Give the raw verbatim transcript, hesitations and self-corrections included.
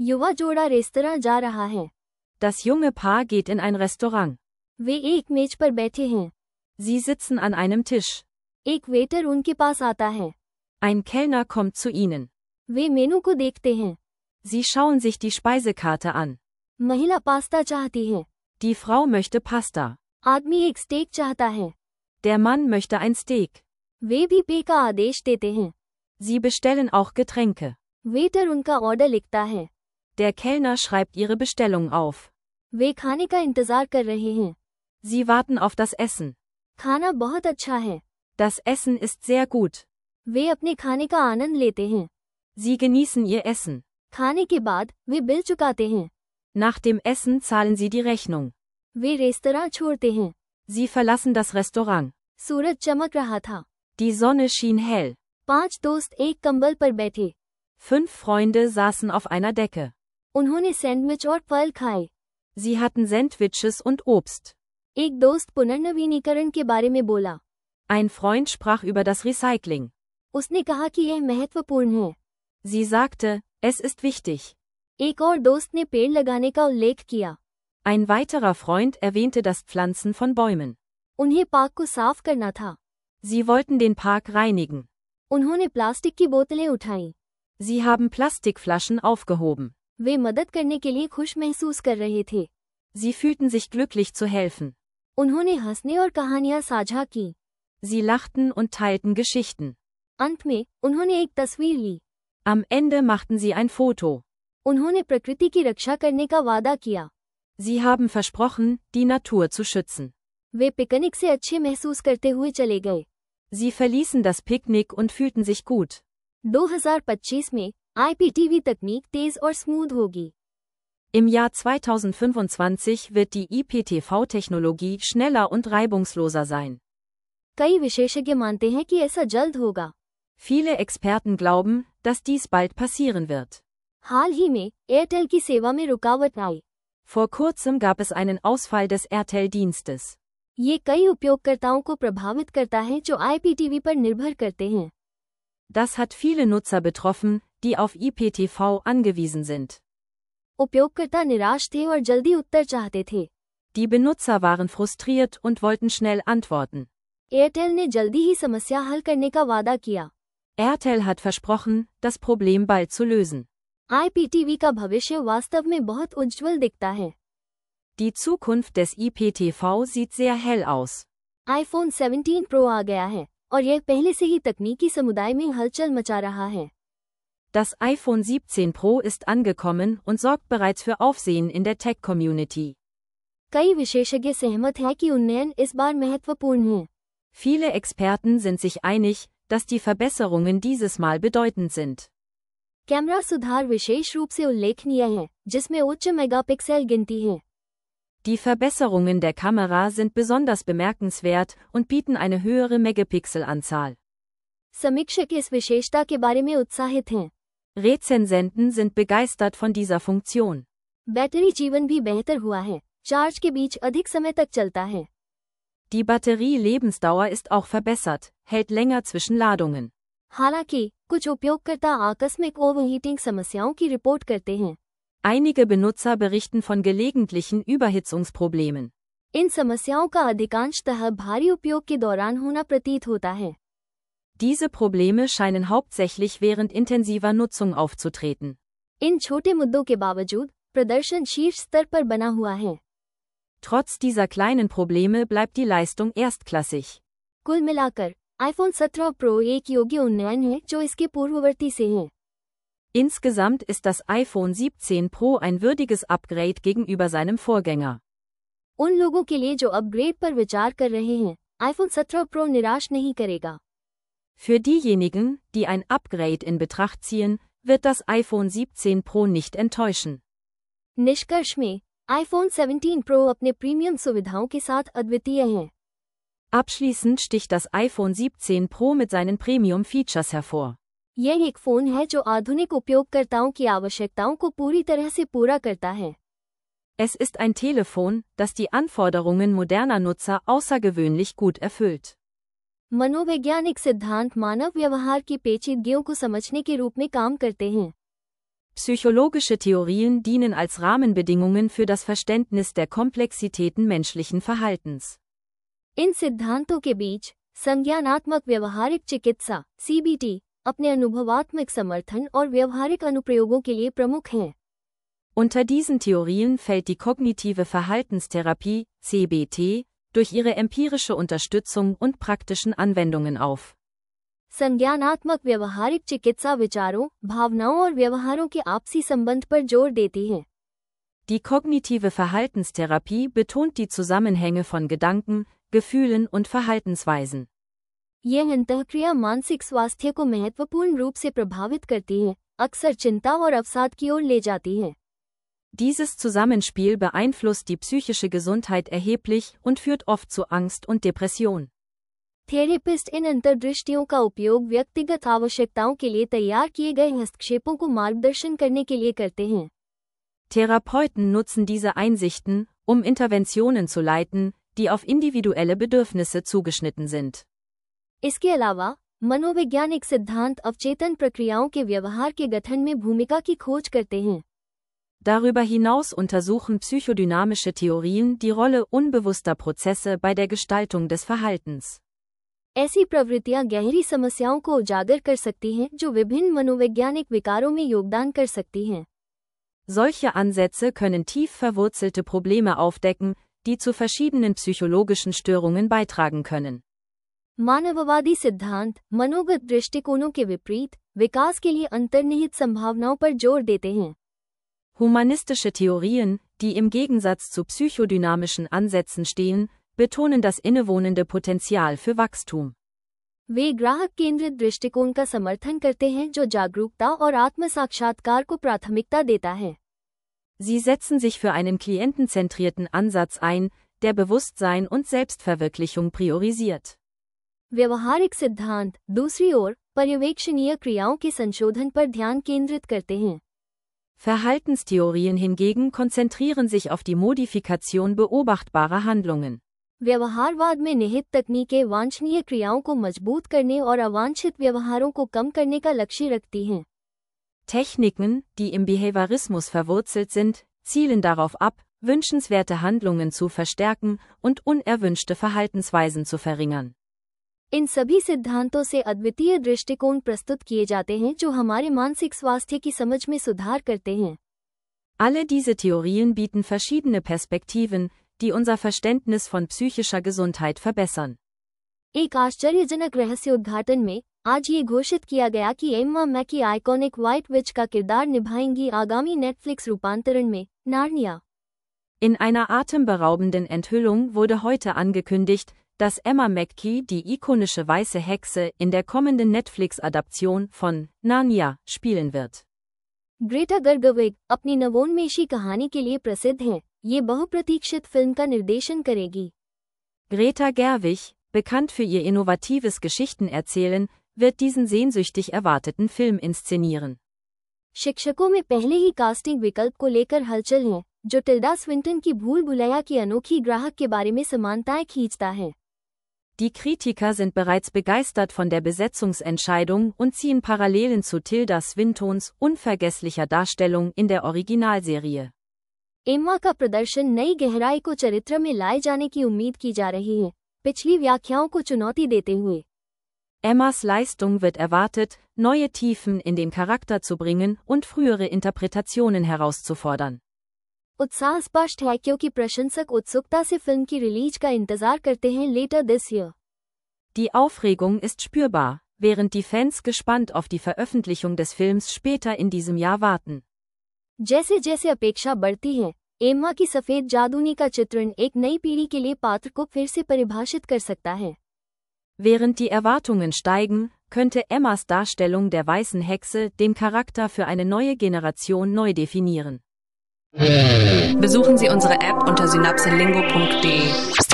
युवा जोड़ा रेस्तरां जा रहा है। Das junge Paar geht in ein Restaurant. वे एक मेज पर बैठे हैं। Sie sitzen an einem Tisch. एक वेटर उनके पास आता है। Ein Kellner kommt zu ihnen. वे मेनू को देखते हैं। Sie schauen sich die Speisekarte an. महिला पास्ता चाहती है। Die Frau möchte Pasta. आदमी एक स्टेक चाहता है। Der Mann möchte ein Steak. वे भी पे का आदेश देते हैं। Sie bestellen auch Getränke. Waiter उनका ऑर्डर लिखता है। Der Kellner schreibt ihre Bestellung auf. वे खाने का इंतजार कर रहे हैं। Sie warten auf das Essen. खाना बहुत अच्छा है। Das Essen ist sehr gut. वे अपने खाने का आनंद लेते हैं। Sie genießen ihr Essen. खाने के बाद वे बिल चुकाते हैं। Nach dem Essen zahlen sie die Rechnung. वे रेस्तरां छोड़ते हैं। Sie verlassen das Restaurant. सूरज चमक रहा था। Die Sonne schien hell. पांच दोस्त एक कंबल पर बैठे। Fünf Freunde saßen auf einer Decke. उन्होंने सैंडविच और फल खाए। Sie hatten Sandwiches und Obst. एक दोस्त पुनर्नवीनीकरण के बारे में बोला। Ein Freund sprach über das Recycling. उसने कहा कि यह महत्वपूर्ण है। Sie sagte, es ist wichtig. एक और दोस्त ने पेड़ लगाने का उल्लेख किया। Ein weiterer Freund erwähnte das Pflanzen von Bäumen. उन्हें पार्क को साफ करना था। Sie wollten den Park reinigen. उन्होंने प्लास्टिक की बोतलें उठाईं। Sie haben Plastikflaschen aufgehoben. वे मदद करने के लिए खुश महसूस कर रहे थे। Sie fühlten sich glücklich zu helfen. उन्होंने हंसने और कहानियां साझा की। Sie lachten und teilten Geschichten. अंत में उन्होंने एक तस्वीर ली। Am Ende machten sie ein Foto. उन्होंने प्रकृति की रक्षा करने का वादा किया। Sie haben versprochen, die Natur zu schützen. वे पिकनिक से अच्छे महसूस करते हुए चले गए। Sie verließen das Picknick und fühlten sich gut. दो हज़ार पच्चीस में आई पी टी वी तकनीक तेज और स्मूथ होगी। Im Jahr zweitausendfünfundzwanzig wird die I P T V-Technologie schneller und reibungsloser sein. कई विशेषज्ञ मानते हैं कि ऐसा जल्द होगा। Viele Experten glauben, dass dies bald passieren wird. हाल ही में एयरटेल की सेवा में रुकावट आई। Vor kurzem gab es einen Ausfall des Airtel-Dienstes. ये कई उपयोगकर्ताओं को प्रभावित करता है जो आई पी टी वी पर निर्भर करते हैं। Das hat viele Nutzer betroffen, die auf I P T V angewiesen sind. उपयोगकर्ता निराश थे और जल्दी उत्तर चाहते थे। Die Benutzer waren frustriert und wollten schnell antworten. Airtel ने जल्दी ही समस्या हल करने का वादा किया। Airtel hat versprochen, das Problem bald zu lösen. I P T V का भविष्य वास्तव में बहुत उज्ज्वल दिखता है। Die Zukunft des I P T V sieht sehr hell aus. IPhone सत्रह प्रो आ गया है और यह पहले से ही तकनीकी समुदाय में हलचल मचा रहा है। Das iPhone siebzehn Pro ist angekommen und sorgt bereits für Aufsehen in der Tech-Community. कई विशेषज्ञ सहमत हैं कि उन्नयन इस बार महत्वपूर्ण है। Viele Experten sind sich einig, dass die Verbesserungen dieses Mal bedeutend sind. Camera सुधार विशेष रूप से उल्लेखनीय है, जिसमें उच्च मेगापिक्सल गिनती है। Die Verbesserungen der Kamera sind besonders bemerkenswert und bieten eine höhere Megapixel-Anzahl. समीक्षक इस विशेषता के बारे में उत्साहित हैं। Rezensenten sind begeistert von dieser Funktion. Battery जीवन भी बेहतर हुआ है, चार्ज के बीच अधिक समय तक चलता है। Die Batterie-Lebensdauer ist auch verbessert, hält länger zwischen Ladungen. हालांकि कुछ उपयोगकर्ता आकस्मिक ओवरहीटिंग समस्याओं की रिपोर्ट करते हैं। Einige Benutzer berichten von gelegentlichen Überhitzungsproblemen. इन समस्याओं का अधिकांशतः भारी उपयोग के दौरान होना प्रतीत होता है। Diese Probleme scheinen hauptsächlich während intensiver Nutzung aufzutreten. इन छोटे मुद्दों के बावजूद प्रदर्शन शीर्ष स्तर पर बना हुआ है। Trotz dieser kleinen Probleme bleibt die Leistung erstklassig. कुल मिलाकर आईफोन सत्रह प्रो एक योग्य उन्नयन है जो इसके पूर्ववर्ती से है। Insgesamt ist das iPhone siebzehn Pro ein würdiges Upgrade gegenüber seinem Vorgänger. उन लोगों के लिए जो अपग्रेड पर विचार कर रहे हैं, आईफोन सत्रह प्रो निराश नहीं करेगा। Für diejenigen, die ein Upgrade in Betracht ziehen, wird das iPhone siebzehn Pro nicht enttäuschen. निष्कर्ष में आईफोन सत्रह प्रो अपने प्रीमियम सुविधाओं के साथ अद्वितीय है। Abschließend sticht das iPhone siebzehn Pro mit seinen Premium-Features hervor. यह एक फोन है जो आधुनिक उपयोगकर्ताओं की आवश्यकताओं को पूरी तरह से पूरा करता है। Es ist ein Telefon, das die Anforderungen moderner Nutzer außergewöhnlich gut erfüllt. मनोवैज्ञानिक सिद्धांत मानव व्यवहार की पेचीदगियों को समझने के रूप में काम करते हैं। Psychologische Theorien dienen als Rahmenbedingungen für das Verständnis der Komplexitäten menschlichen Verhaltens. इन सिद्धांतों के बीच संज्ञानात्मक व्यवहारिक चिकित्सा सी बी टी अपने अनुभवात्मक समर्थन और व्यवहारिक अनुप्रयोगों के लिए प्रमुख हैं. Unter diesen Theorien fällt die kognitive Verhaltenstherapie, C B T, durch ihre empirische Unterstützung und praktischen Anwendungen auf. संज्ञानात्मक व्यवहारिक चिकित्सा विचारों, भावनाओं और व्यवहारों के आपसी संबंध पर जोर देती है. Die kognitive Verhaltenstherapie betont die Zusammenhänge von Gedanken, Gefühlen und Verhaltensweisen. यह अंतःक्रिया मानसिक स्वास्थ्य को महत्वपूर्ण रूप से प्रभावित करती है, अक्सर चिंता और अवसाद की ओर ले जाती है. Dieses Zusammenspiel beeinflusst die psychische Gesundheit erheblich und führt oft zu Angst und Depression. Therapist इन अंतर्दृष्टियों का उपयोग व्यक्तिगत आवश्यकताओं के लिए तैयार किए गए हस्तक्षेपों को मार्गदर्शन करने के लिए करते हैं. Therapeuten nutzen diese Einsichten, um Interventionen zu leiten, die auf individuelle Bedürfnisse zugeschnitten sind. इसके अलावा मनोवैज्ञानिक सिद्धांत अवचेतन प्रक्रियाओं के व्यवहार के गठन में भूमिका की खोज करते हैं. Darüber hinaus untersuchen psychodynamische Theorien die Rolle unbewusster Prozesse bei der Gestaltung des Verhaltens. ऐसी प्रवृत्तियां गहरी समस्याओं को उजागर कर सकती हैं जो विभिन्न मनोवैज्ञानिक विकारों में योगदान कर सकती हैं. Solche Ansätze können tief verwurzelte Probleme aufdecken, die zu verschiedenen psychologischen Störungen beitragen können. मानववादी सिद्धांत मनोगत दृष्टिकोणों के विपरीत विकास के लिए अंतर्निहित संभावनाओं पर जोर देते हैं. Humanistische Theorien, die im Gegensatz zu psychodynamischen Ansätzen stehen, betonen das innewohnende Potenzial für Wachstum. वे ग्राहक केंद्रित दृष्टिकोण का समर्थन करते हैं जो जागरूकता और आत्म-साक्षात्कार को प्राथमिकता देता है. Sie setzen sich für einen klientenzentrierten Ansatz ein, der Bewusstsein und Selbstverwirklichung priorisiert. व्यवहारिक सिद्धांत दूसरी ओर पर्यवेक्षणीय क्रियाओं के संशोधन पर ध्यान केंद्रित करते हैं. Verhaltenstheorien hingegen konzentrieren sich auf die Modifikation beobachtbarer Handlungen. व्यवहारवाद में निहित तकनीकें वांछनीय क्रियाओं को मजबूत करने और अवांछित व्यवहारों को कम करने का लक्ष्य रखती हैं. Techniken, die im Behaviorismus verwurzelt sind, zielen darauf ab, wünschenswerte Handlungen zu verstärken und unerwünschte Verhaltensweisen zu verringern. इन सभी सिद्धांतों से अद्वितीय दृष्टिकोण प्रस्तुत किए जाते हैं जो हमारे मानसिक स्वास्थ्य की समझ में सुधार करते हैं. Alle diese Theorien bieten verschiedene Perspektiven, die unser Verständnis von psychischer Gesundheit verbessern. एक आश्चर्यजनक रहस्य उद्घाटन में आज ये घोषित किया गया कि Emma Mackey iconic white witch का किरदार निभाएंगी आगामी नेटफ्लिक्स रूपांतरण में, Narnia. In einer atemberaubenden Enthüllung wurde heute angekündigt, dass Emma Mackey die ikonische weiße Hexe in der kommenden Netflix-Adaption von Narnia spielen wird. Greta Gerwig अपनी नवोन्मेषी कहानी के लिए प्रसिद्ध हैं. ये बहुप्रतीक्षित फिल्म का निर्देशन करेगी. Greta Gerwig, bekannt für ihr innovatives Geschichtenerzählen, wird diesen sehnsüchtig erwarteten Film inszenieren. शिक्षकों में पहले ही कास्टिंग विकल्प को लेकर हलचल है, जो टिल्डा स्विंटन की भूल भुलैया की अनोखी ग्राहक के बारे में समानताएं खींचता है. Die Kritiker sind bereits begeistert von der Besetzungsentscheidung und ziehen Parallelen zu Tilda Swintons unvergesslicher Darstellung in der Originalserie. Emma का प्रदर्शन नई गहराई को चरित्र में लाए जाने की उम्मीद की जा रही है, पिछली व्याख्याओं को चुनौती देते हुए. Emmas Leistung wird erwartet, neue Tiefen in den Charakter zu bringen und frühere Interpretationen herauszufordern. उत्साह स्पष्ट है क्योंकि प्रशंसक उत्सुकता से फिल्म की रिलीज का इंतजार करते हैं later this year. Die Aufregung ist spürbar, während die Fans gespannt auf die Veröffentlichung des Films später in diesem Jahr warten. जैसे जैसे अपेक्षा बढ़ती है, एम्मा की सफेद जादूनी का चित्रण एक नई पीढ़ी के लिए पात्र को फिर से परिभाषित कर सकता है. Während die Erwartungen steigen, könnte Emmas Darstellung der weißen Hexe den Charakter für eine neue Generation neu definieren. Besuchen Sie unsere App unter synapselingo punkt de.